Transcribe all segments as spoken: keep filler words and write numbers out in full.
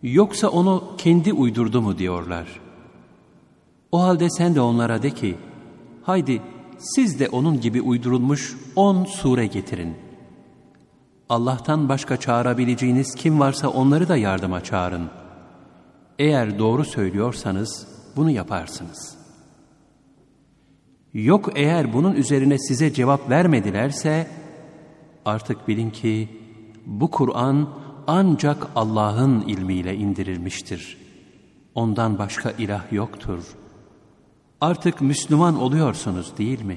Yoksa onu kendi uydurdu mu diyorlar. O halde sen de onlara de ki, haydi siz de onun gibi uydurulmuş on sure getirin. Allah'tan başka çağırabileceğiniz kim varsa onları da yardıma çağırın. Eğer doğru söylüyorsanız bunu yaparsınız. Yok eğer bunun üzerine size cevap vermedilerse, artık bilin ki bu Kur'an ancak Allah'ın ilmiyle indirilmiştir. Ondan başka ilah yoktur. Artık Müslüman oluyorsunuz değil mi?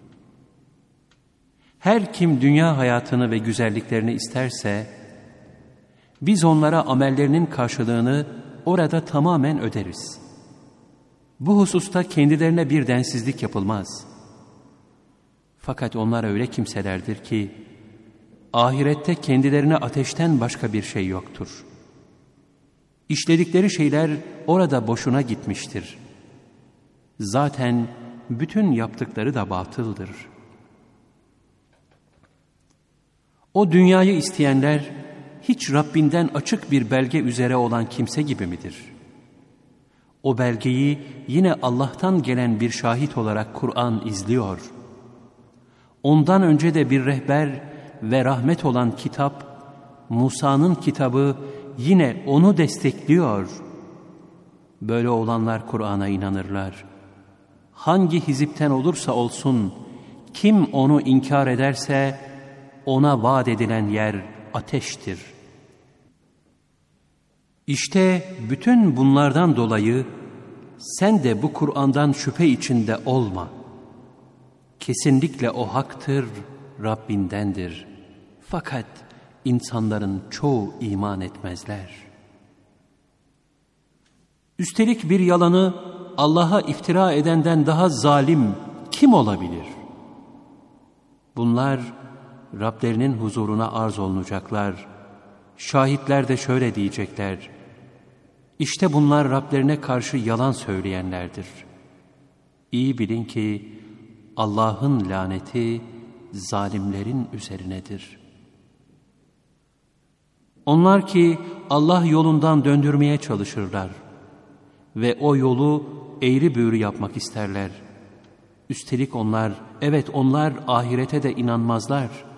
Her kim dünya hayatını ve güzelliklerini isterse, biz onlara amellerinin karşılığını orada tamamen öderiz. Bu hususta kendilerine bir densizlik yapılmaz. Fakat onlar öyle kimselerdir ki, ahirette kendilerine ateşten başka bir şey yoktur. İşledikleri şeyler orada boşuna gitmiştir. Zaten bütün yaptıkları da batıldır. O dünyayı isteyenler, hiç Rabbinden açık bir belge üzere olan kimse gibi midir? O belgeyi yine Allah'tan gelen bir şahit olarak Kur'an izliyor. Ondan önce de bir rehber ve rahmet olan kitap, Musa'nın kitabı yine onu destekliyor. Böyle olanlar Kur'an'a inanırlar. Hangi hizipten olursa olsun, kim onu inkar ederse, ona vaat edilen yer ateştir. İşte bütün bunlardan dolayı sen de bu Kur'an'dan şüphe içinde olma. Kesinlikle o haktır, Rabbindendir. Fakat insanların çoğu iman etmezler. Üstelik bir yalanı Allah'a iftira edenden daha zalim kim olabilir? Bunlar Rablerinin huzuruna arz olunacaklar. Şahitler de şöyle diyecekler: İşte bunlar Rablerine karşı yalan söyleyenlerdir. İyi bilin ki Allah'ın laneti zalimlerin üzerinedir. Onlar ki Allah yolundan döndürmeye çalışırlar ve o yolu eğri büğrü yapmak isterler. Üstelik onlar, evet onlar ahirete de inanmazlar.